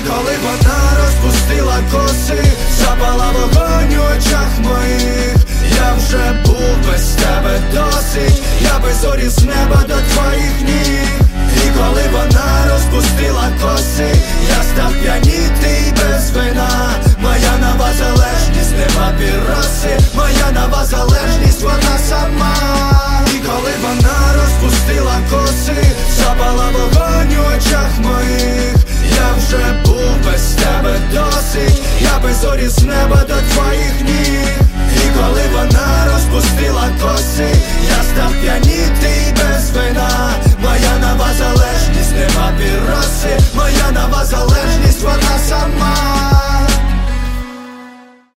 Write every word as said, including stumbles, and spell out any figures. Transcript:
коли вона розпустила коси, запала вогонь у очах моїх. Я вже був без тебе досить, я би зорі з неба до твоїх ніг. І коли вона розпустила коси, я став п'яніти і без вина. Моя нова залежність, не папіроси, моя нова залежність, вона сама. І коли вона розпустила коси, запала вогонь у очах моїх. Я вже був без тебе досить, я би зорі з неба до твоїх ніг. І коли вона розпустила